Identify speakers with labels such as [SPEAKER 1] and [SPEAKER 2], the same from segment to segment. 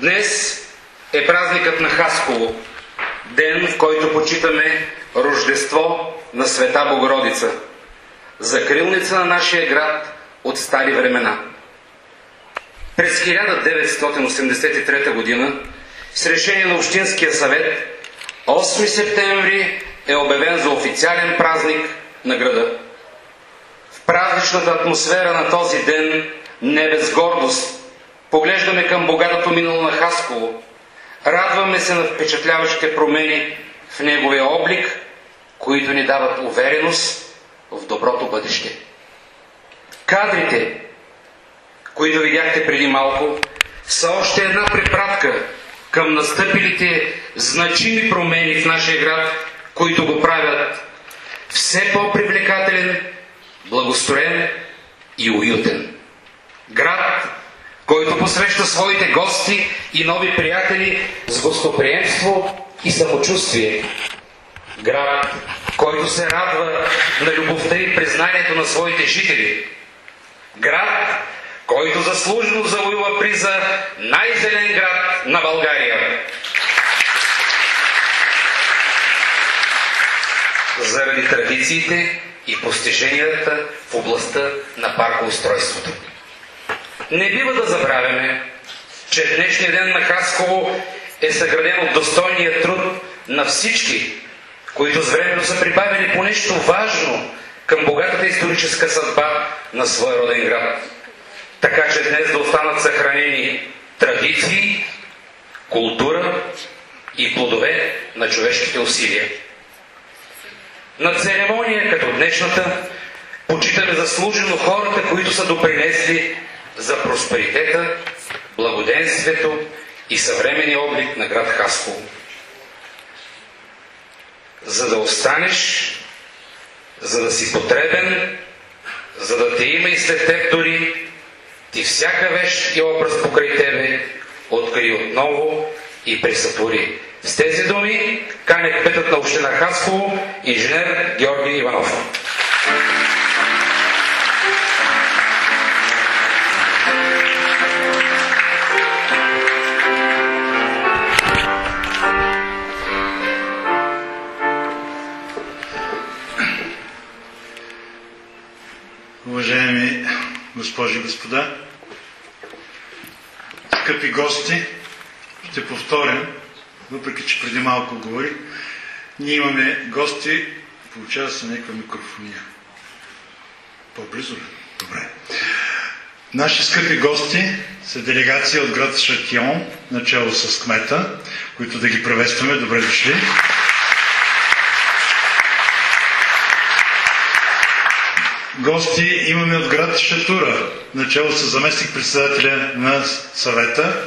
[SPEAKER 1] Днес е празникът на Хасково, ден, в който почитаме Рождество на Света Богородица, закрилница на нашия град от стари времена. През 1983 г. с решение на Общинския съвет 8 септември е обявен за официален празник на града. В празничната атмосфера на този ден не без гордост поглеждаме към богатото минало на Хасково. Радваме се на впечатляващите промени в неговия облик, които ни дават увереност в доброто бъдеще. Кадрите, които видяхте преди малко, са още една препратка към настъпилите значими промени в нашия град, които го правят все по-привлекателен, благостроен и уютен. Град, който посреща своите гости и нови приятели с гостоприемство и самочувствие. Град, който се радва на любовта и признанието на своите жители. Град, който заслужено завоюва приза най-зелен град на България. Заради традициите и постиженията в областта на паркоустройството. Не бива да забравяме, че днешния ден на Хасково е съграден от достойния труд на всички, които с времето са прибавили по нещо важно към богатата историческа съдба на своя роден град. Така че днес да останат съхранени традиции, култура и плодове на човешките усилия. На церемония като днешната почитаме заслужено хората, които са допринесли за просперитета, благоденствието и съвременния облик на град Хасково. За да останеш, за да си потребен, за да те има и след теб дори, ти всяка вещ и образ покрай тебе откри отново и пресътвори. С тези думи каня кметът на община Хасково, инженер Георги Иванов.
[SPEAKER 2] Уважаеми госпожи и господа, скъпи гости, ще повторим, въпреки че преди малко говорих, ние имаме гости, получава се някаква микрофония. По-близо ли? Добре. Наши скъпи гости са делегация от град Шатион, начало с кмета, които да ги приветстваме. Добре дошли. Гости имаме от град Шатура, начало с заместник-председателя на съвета.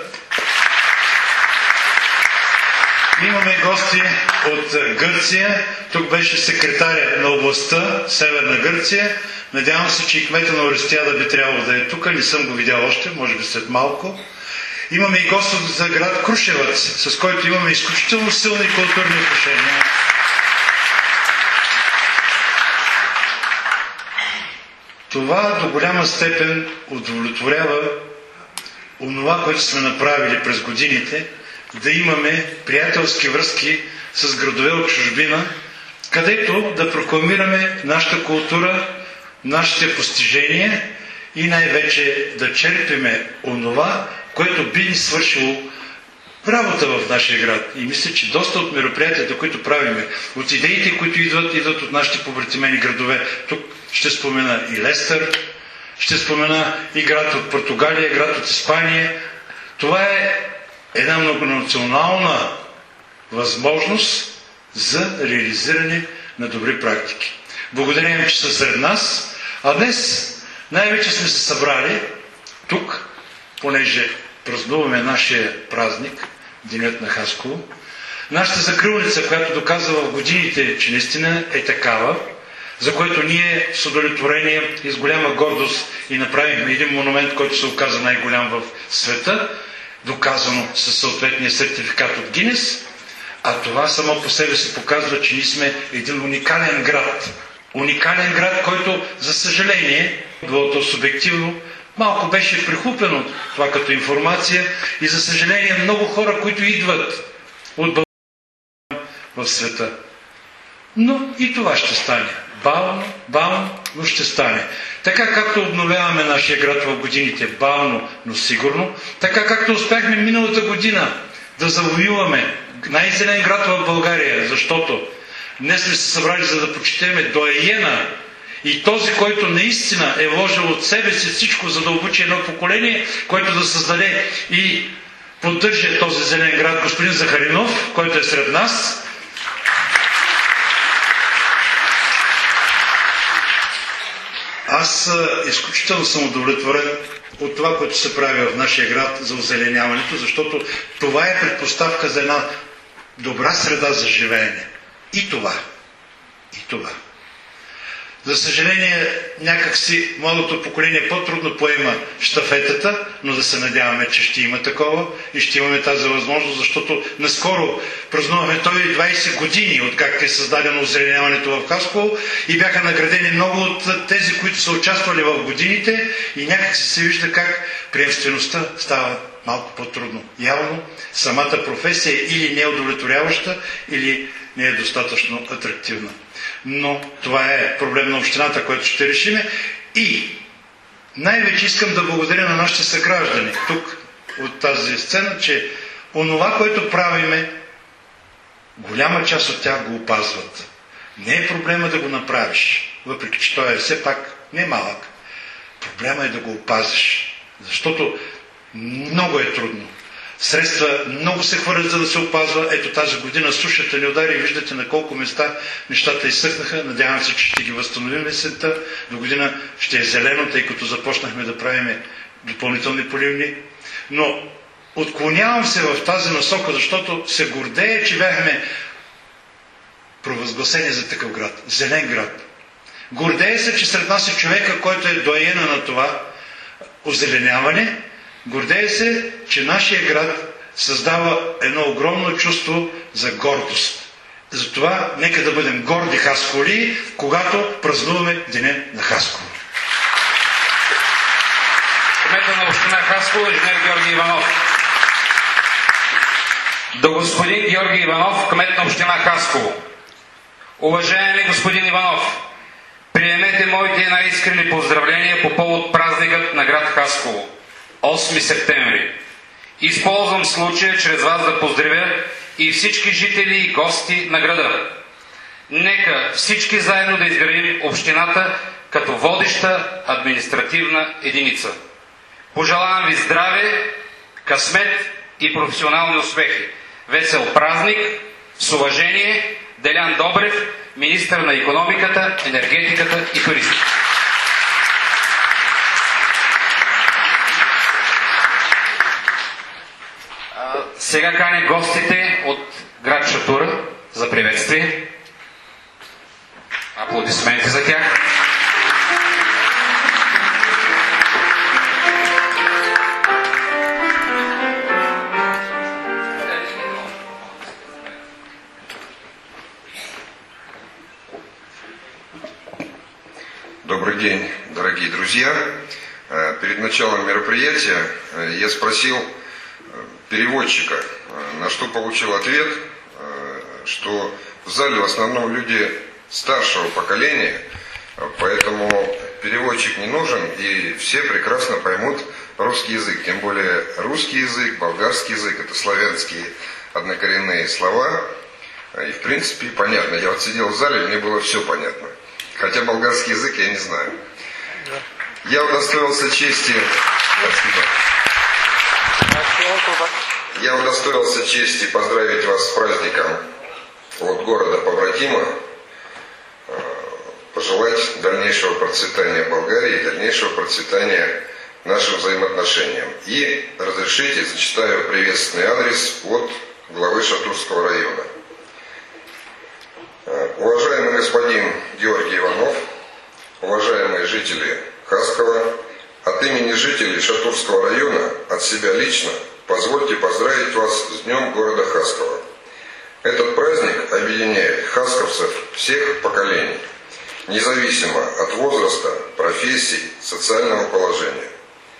[SPEAKER 2] Имаме гости от Гърция. Тук беше секретаря на областта Северна Гърция. Надявам се, че и кмета на Орестиада би трябвало да е тук. Не съм го видял още, може би след малко. Имаме и гост от град Крушевец, с който имаме изключително силни културни отношения. Това до голяма степен удовлетворява онова, което сме направили през годините, да имаме приятелски връзки с градове от чужбина, където да прокламираме нашата култура, нашите постижения и най-вече да черпиме онова, което би ни свършило работа в нашия град. И мисля, че доста от мероприятията, които правиме, от идеите, които идват от нашите побратимени градове. Тук ще спомена и Лестър, ще спомена и град от Португалия, град от Испания. Това е една многонационална възможност за реализиране на добри практики. Благодаря им, че са сред нас. А днес най-вече сме се събрали тук, понеже празнуваме нашия празник, Денят на Хасково. Нашата закрилница, която доказва в годините, че наистина е такава, за което ние с удовлетворение и с голяма гордост и направихме един монумент, който се оказа най-голям в света, доказано със съответния сертификат от Гинес, а това само по себе си показва, че ние сме един уникален град. Уникален град, който, за съжаление, било то субективно, Малко беше прихупено това като информация и за съжаление много хора, които идват от България в света. Но и това ще стане. Бавно, бавно, но ще стане. Така както обновяваме нашия град в годините, бавно, но сигурно, така както успяхме миналата година да завоюваме най-зелен град в България, защото днес сме се събрали за да почетеме доайена и този, който наистина е вложил от себе си всичко, за да обучи едно поколение, което да създаде и поддържа този зелен град, господин Захаринов, който е сред нас. Аз изключително съм удовлетворен от това, което се прави в нашия град за озеленяването, защото това е предпоставка за една добра среда за живеене. И това. За съжаление, някакси младото поколение по-трудно поема щафетата, но да се надяваме, че ще има такова и ще имаме тази възможност, защото наскоро празнуваме 120 години, откак е създадено озеленяването в Хасково и бяха наградени много от тези, които са участвали в годините и някак се вижда как приемствеността става малко по-трудно. Явно самата професия е или не е удовлетворяваща, или не е достатъчно атрактивна. Но това е проблем на общината, който ще решиме. И най-вече искам да благодаря на нашите съграждани тук от тази сцена, че онова, което правиме, голяма част от тях го опазват. Не е проблема да го направиш, въпреки че той е все пак не малък. Проблема е да го опазиш, защото много е трудно. Средства много се хвърлят, за да се опазва. Ето тази година сушата ни удари и виждате на колко места нещата изсъхнаха. Надявам се, че ще ги възстановим есента. До година ще е зелено, тъй като започнахме да правим допълнителни поливни. Но отклонявам се в тази насока, защото се гордея, че бяхме провъзгласени за такъв град. Зелен град. Гордея се, че сред нас е човека, който е доайена на това озеленяване. Гордея се, че нашия град създава едно огромно чувство за гордост. Затова нека да бъдем горди хаскови, когато празнуваме Деня на Хасково.
[SPEAKER 1] Кмета на община Хасково, инженер Георги Иванов. До господин Георги Иванов, кмет на община Хасково. Уважаеми господин Иванов, приемете моите най-искрени поздравления по повод празникът на град Хасково. 8 септември. Използвам случая чрез вас да поздравя и всички жители и гости на града. Нека всички заедно да изградим общината като водеща административна единица. Пожелавам ви здраве, късмет и професионални успехи. Весел празник, с уважение, Делян Добрев, министър на икономиката, енергетиката и туризма. Сега каня гостите от град Шатура за приветствие. Аплодисменти за тях.
[SPEAKER 3] Добрый день, дорогие друзья. Перед началом мероприятия я спросил переводчика, на что получил ответ, что в зале в основном люди старшего поколения, поэтому переводчик не нужен, и все прекрасно поймут русский язык. Тем более русский язык, болгарский язык — это славянские однокоренные слова, и в принципе понятно. Я вот сидел в зале, мне было все понятно. Хотя болгарский язык я не знаю. Я удостоился чести... Спасибо. Я удостоился чести поздравить вас с праздником от города побратима, пожелать дальнейшего процветания Болгарии и дальнейшего процветания нашим взаимоотношениям. И разрешите, зачитаю приветственный адрес от главы Шатурского района. Уважаемый господин Георгий Иванов, уважаемые жители Хаскова, от имени жителей Шатурского района, от себя лично, позвольте поздравить вас с Днем города Хаскова. Этот праздник объединяет хасковцев всех поколений, независимо от возраста, профессий, социального положения.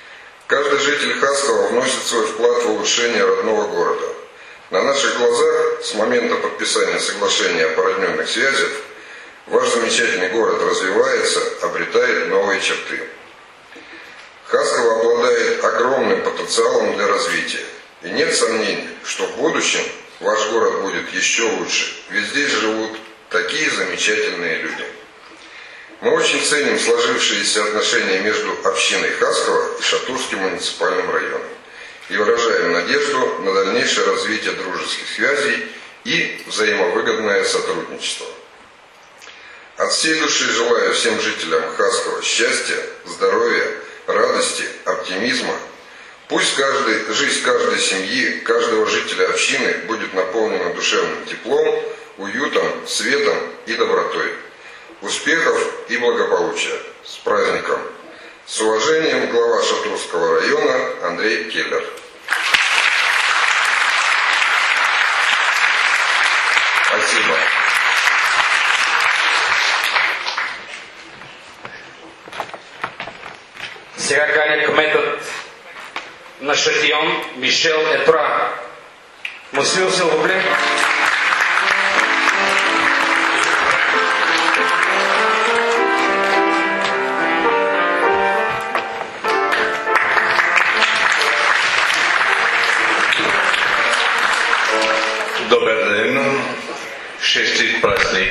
[SPEAKER 3] Каждый житель Хаскова вносит свой вклад в улучшение родного города. На наших глазах с момента подписания соглашения о порожденных связях ваш замечательный город развивается, обретает новые черты. Хасково обладает огромным потенциалом для развития. И нет сомнений, что в будущем ваш город будет еще лучше, ведь здесь живут такие замечательные люди. Мы очень ценим сложившиеся отношения между общиной Хаскова и Шатурским муниципальным районом и выражаем надежду на дальнейшее развитие дружеских связей и взаимовыгодное сотрудничество. От всей души желаю всем жителям Хаскова счастья, здоровья, радости, оптимизма. Пусть жизнь каждой семьи, каждого жителя общины будет наполнена душевным теплом, уютом, светом и добротой. Успехов и благополучия. С праздником! С уважением, глава Шатурского района Андрей Келлер. Спасибо.
[SPEAKER 1] Сега каня кметът на Шатион Мишел Етра. Мусил Силвопле.
[SPEAKER 4] Добър ден, честит празник.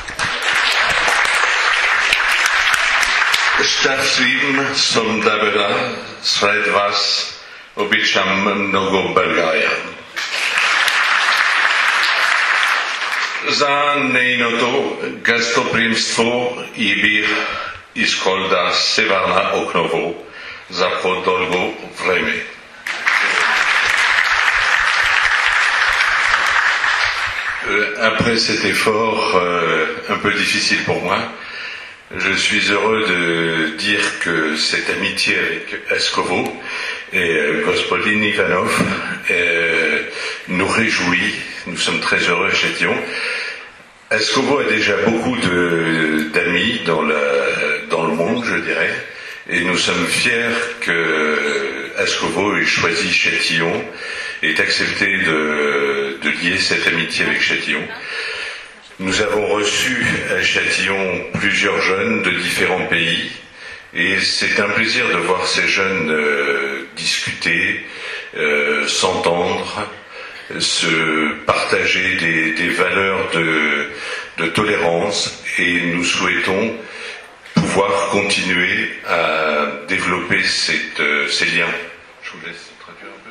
[SPEAKER 4] Щастлив съм да бъда сред вас, обичам много България. За нейното гостоприемство и бих искал да се върна отново за по-дълго време. Après cet effort un peu difficile pour moi, je suis heureux de dire que cette amitié avec Eskovo et Gospodin Ivanov nous réjouit. Nous sommes très heureux à Châtillon. Eskovo a déjà beaucoup d'amis dans le monde, je dirais, et nous sommes fiers que Eskovo ait choisi Châtillon et accepté de lier cette amitié avec Châtillon. Nous avons reçu à Châtillon plusieurs jeunes de différents pays et c'est un plaisir de voir ces jeunes discuter, s'entendre, se partager des valeurs de tolérance et nous souhaitons pouvoir continuer à développer ces liens. Je vous laisse traduire un peu.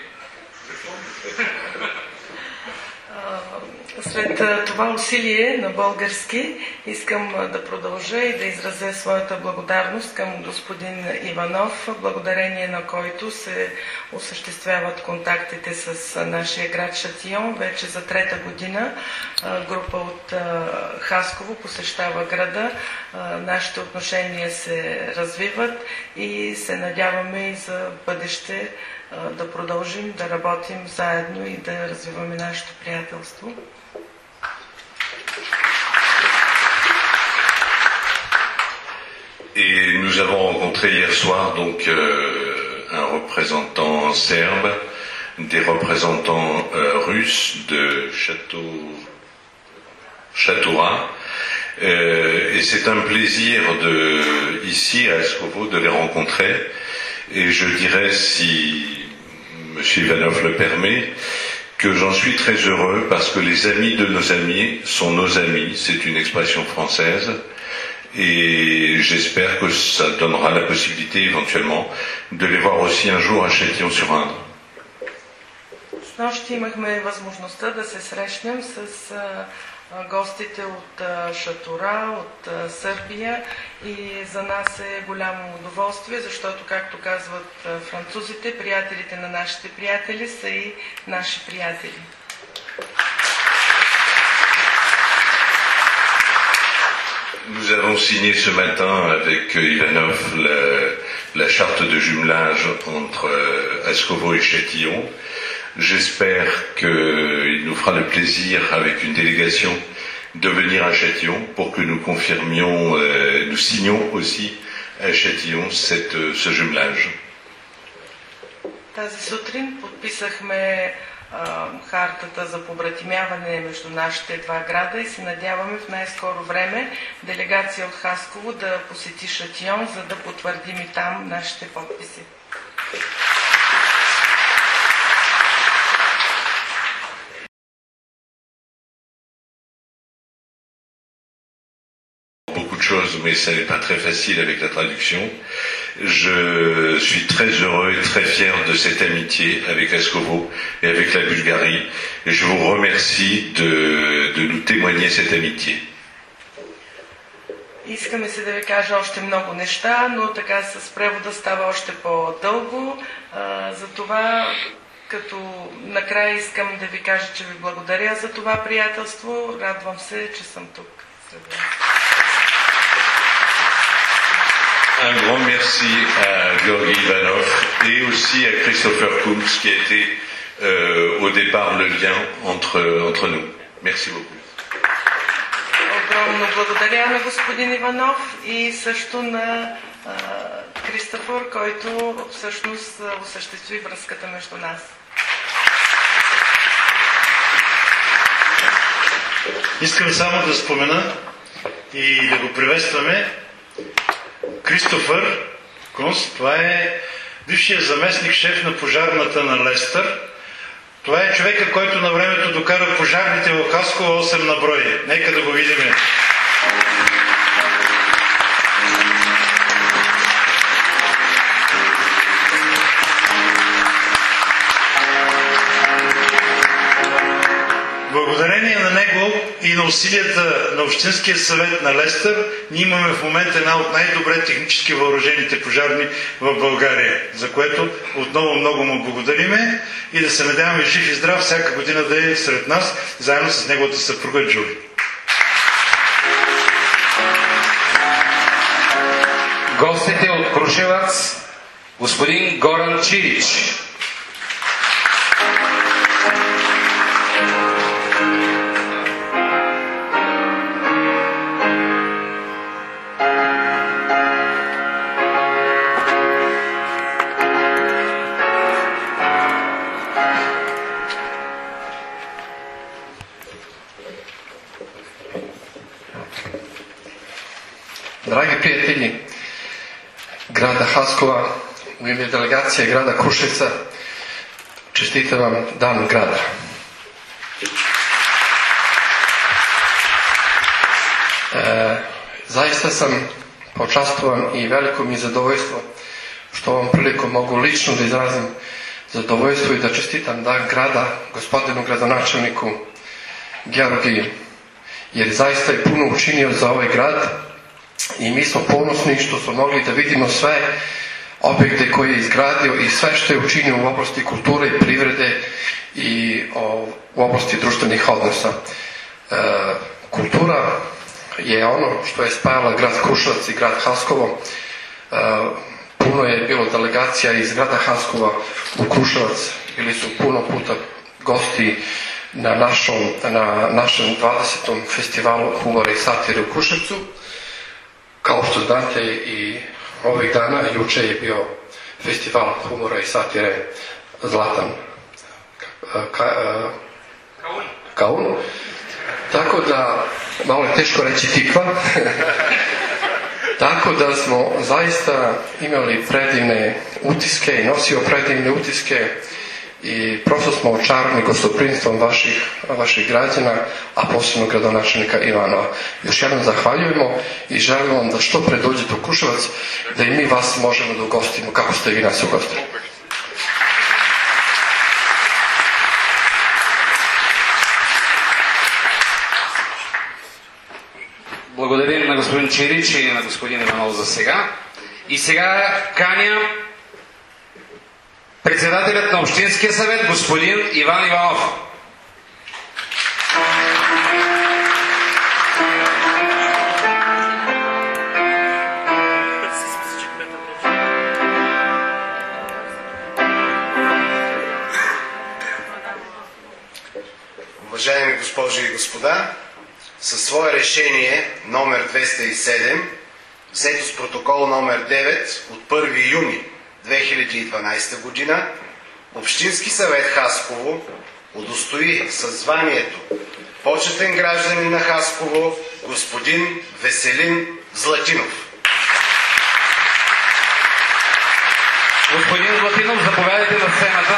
[SPEAKER 5] След това усилие на български искам да продължа и да изразя своята благодарност към господин Иванов, благодарение на който се осъществяват контактите с нашия град Шатион. Вече за трета година група от Хасково посещава града. Нашите отношения се развиват и се надяваме и за бъдеще да продължим да работим заедно и да развиваме нашето приятелство.
[SPEAKER 4] Et nous avons rencontré hier soir donc un représentant serbe, des représentants russes de Chatoura, et c'est un plaisir ici à Eskovo de les rencontrer. Et je dirais, si M. Ivanov le permet, que j'en suis très heureux parce que les amis de nos amis sont nos amis, c'est une expression française. Et j'espère que ça donnera la possibilité éventuellement de les voir aussi un jour à Châtillon-sur-Indre.
[SPEAKER 5] Снощи имахме възможността да се срещнем с гостите от Шатура, от Сърбия и за нас е голямо удоволствие, защото, както казват французите, приятелите на нашите приятели са и наши приятели.
[SPEAKER 4] Nous avons signé ce matin avec Ivanov la charte de jumelage entre Eskovo et Châtillon. J'espère qu'il nous fera le plaisir, avec une délégation, de venir à Châtillon pour que nous confirmions, nous signions aussi à Châtillon ce jumelage.
[SPEAKER 5] Тази сутрин подписахме хартата за побратимяване между нашите два града и се надяваме в най-скоро време делегация от Хасково да посети Шатион, за да потвърдим и там нашите подписи.
[SPEAKER 4] Beaucoup de choses, mais ça n'est pas très facile avec la traduction. Je suis très heureux et très fier de cette amitié avec Haskovo et avec la Bulgarie. Et je vous remercie de nous témoigner cette amitié.
[SPEAKER 5] Искаме се да ви кажа още много неща, но така с превода става още по-дълго. Затова, като накрая искам да ви кажа, че ви благодаря за това приятелство. Радвам се, че съм тук сред вас.
[SPEAKER 4] Un grand merci à Georgi Ivanov et aussi à Christopher Coombs qui a été au départ le lien entre nous. Merci beaucoup.
[SPEAKER 5] Огромно благодаря на господин Иванов и също на Кристофър, който всъщност осъществи връзката между нас.
[SPEAKER 2] Искам само да спомена и да го приветстваме Кристофър Кунс. Това е бившия заместник шеф на пожарната на Лестър. Това е човека, който на времето докара пожарните в Хасково 8 на брой. Нека да го видим. Благодарение на него и на усилията на Общинския съвет на Лестър, ние имаме в момента една от най-добре технически въоръжените пожарни в България, за което отново много му благодариме и да се надяваме жив и здрав всяка година да е сред нас, заедно с неговата съпруга Джули.
[SPEAKER 1] Гостите от Крушевац, господин Горан Чирич.
[SPEAKER 6] Dragi prijatelji grada Haskova, u ime delegacije grada Kruševca, čestitam vam Dan grada. Zaista sam počastvovan i veliko mi je zadovoljstvo što ovom prilikom mogu lično da izrazim zadovoljstvo i da čestitam Dan grada gospodinu gradonačelniku Georgiju, jer zaista je puno učinio za ovaj grad. I mi smo ponosni što smo mogli da vidimo sve objekte koje je izgradio i sve što je učinio u oblasti kulture i privrede i u oblasti društvenih odnosa. Kultura je ono što je spajala grad Kruševac i grad Haskovo. Puno je bilo delegacija iz grada Haskova u Kruševac. Bili su puno puta gosti na našem 20. festivalu humora i satire u Kruševcu. Kao što znate i ovih dana, juče je bio festival humora i satire Zlatan Kaun. Tako da, malo je teško reći Tikva, tako da smo zaista imali predivne utiske i nosio predivne utiske i prosto smo očarani gostoprimstvom vaših građana, a posebno gradonačelnika Ivanova. Još jednom zahvaljujemo i želimo vam da što pre dođete u Kruševac, da i mi vas možemo da ugostimo kako ste vi nas ugostili.
[SPEAKER 1] Благодарим на господин Чирич и на господин Иванов за сега. И сега каня председателят на Общинския съвет, господин Иван Иванов.
[SPEAKER 7] Уважаеми госпожи и господа, със свое решение номер 207, взето с протокол номер 9 от 1 юни 2012 година, Общински съвет Хасково удостои със званието почетен гражданин на Хасково господин Веселин Златинов.
[SPEAKER 1] Господин Златинов, заповядайте на сцената.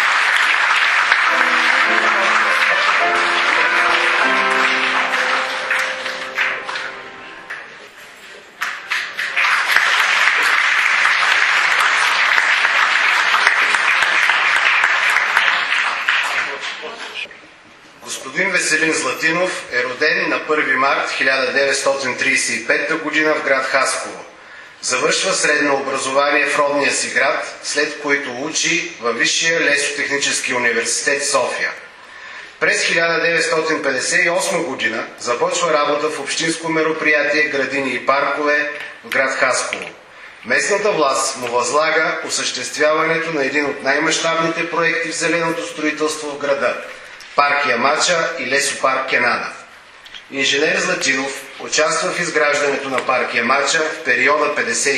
[SPEAKER 7] Господин Веселин Златинов е роден на 1 март 1935 г. в град Хасково. Завършва средно образование в родния си град, след което учи във Висшия лесотехнически университет София. През 1958 г. започва работа в общинско мероприятие Градини и паркове в град Хасково. Местната власт му възлага осъществяването на един от най-мащабните проекти в зеленото строителство в града – парк Ямача и лесопарк Кенана. Инженер Златинов участва в изграждането на парк Ямача в периода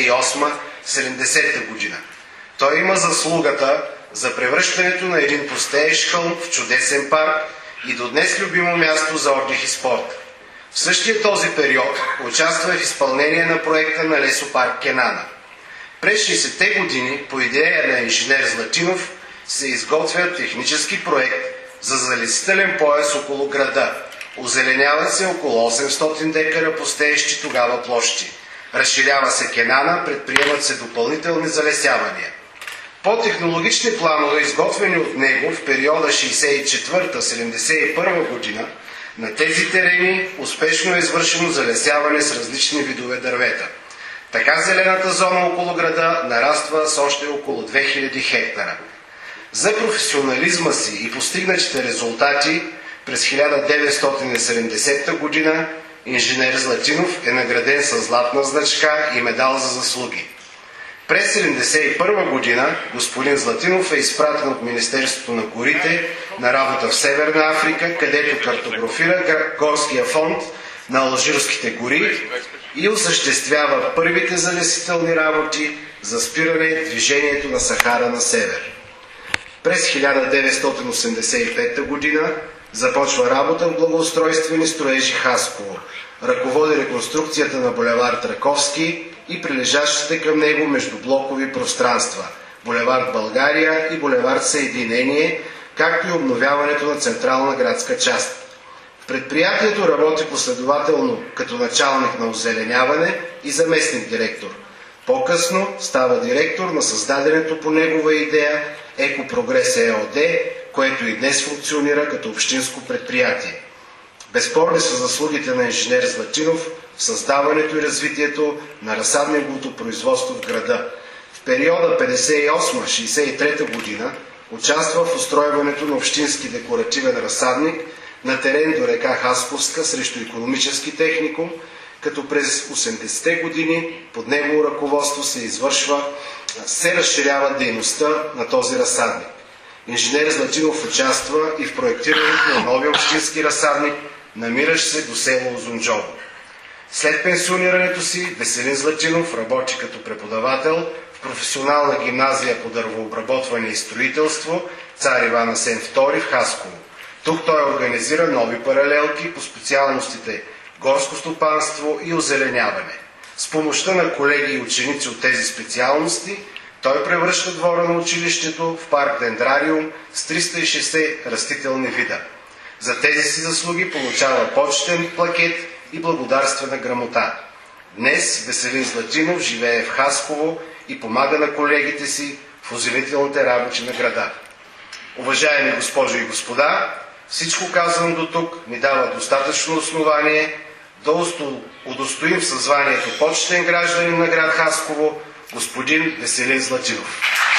[SPEAKER 7] 58-70 година. Той има заслугата за превръщането на един пустеещ хълм в чудесен парк и до днес любимо място за отдих и спорт. В същия този период участва в изпълнение на проекта на лесопарк Кенана. През 60-те години по идея на инженер Златинов се изготвя технически проект за залесителен пояс около града. Озеленяват се около 800 декара пустеещи тогава площи. Разширява се Кенана, предприемат се допълнителни залесявания. По технологични планове, изготвени от него в периода 64-71 година, на тези терени успешно е извършено залесяване с различни видове дървета. Така зелената зона около града нараства с още около 2000 хектара. За професионализма си и постигнатите резултати през 1970 година инженер Златинов е награден с златна значка и медал за заслуги. През 1971 година господин Златинов е изпратен от Министерството на горите на работа в Северна Африка, където картографира горския фонд на Алжирските гори и осъществява първите залесителни работи за спиране движението на Сахара на север. През 1985 година започва работа в благоустройствени строежи Хасково. Ръководи реконструкцията на булевард Раковски и прилежащите към него междублокови пространства – булевард България и булевард Съединение, както и обновяването на централна градска част. В предприятието работи последователно като началник на озеленяване и заместник директор. По-късно става директор на създаденето по негова идея Екопрогрес ЕОД, което и днес функционира като общинско предприятие. Безспорни са заслугите на инженер Златинов в създаването и развитието на разсадниковото производство в града. В периода 58-63 година участва в устройването на общински декоративен разсадник на терен до река Хасковска срещу икономически техникум, като през 80-те години под негово ръководство се разширява дейността на този разсадник. Инженер Златинов участва и в проектирането на нови общински разсадник, намиращ се до село Узунджово. След пенсионирането си Веселин Златинов работи като преподавател в професионална гимназия по дървообработване и строителство Цар Иван Асен II в Хасково. Тук той организира нови паралелки по специалностите горско стопанство и озеленяване. С помощта на колеги и ученици от тези специалности той превръща двора на училището в парк Дендрариум с 360 растителни вида. За тези си заслуги получава почетен плакет и благодарствена грамота. Днес Веселин Златинов живее в Хасково и помага на колегите си в озеленителните работи на града. Уважаеми госпожи и господа, всичко казано до тук ми дава достатъчно основание да удостоим със званието почетен гражданин на град Хасково господин Веселин Златинов.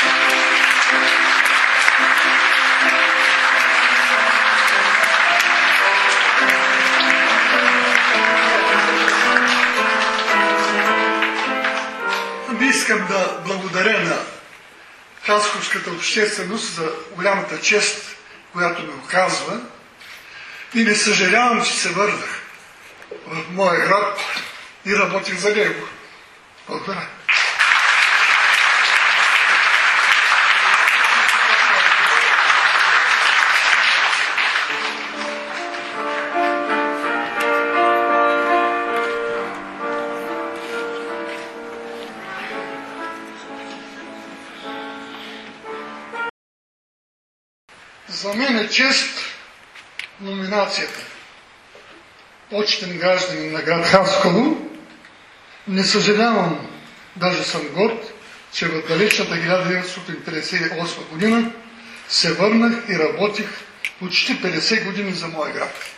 [SPEAKER 8] Искам да благодаря на Хасковската общественост за голямата чест, която ми оказва, и не съжалявам, че се върнах в моя град и работих за него. Благодаря. За мен е чест номинацията почетен гражданин на град Хасково. Не съжалявам, даже съм горд, че в далечната 1958 година се върнах и работих почти 50 години за моя град.